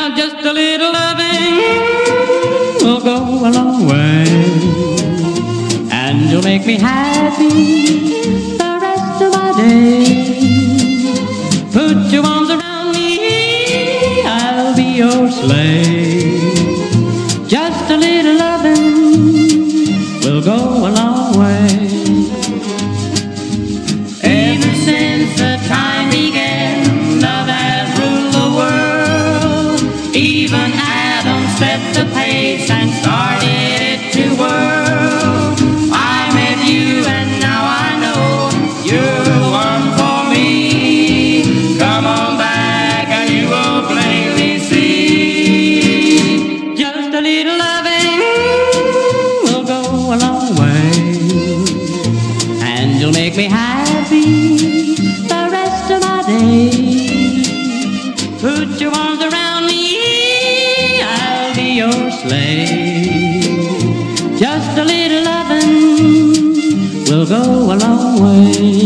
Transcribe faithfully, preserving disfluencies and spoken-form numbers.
Now just a little loving will go a long way, and you'll make me happy the rest of my day. Put your arms around me, I'll be your slave. Just a little loving will go a long way. Ever since the time began, love has ruled the world. Even Adam set the pace and started it to whirl. I met you and now I know you're the one for me. Come on back and you will plainly see. Just a little loving will go a long way, and you'll make me happy the rest of my day. Put your arms around me, I'll be your slave. Just a little loving will go a long way.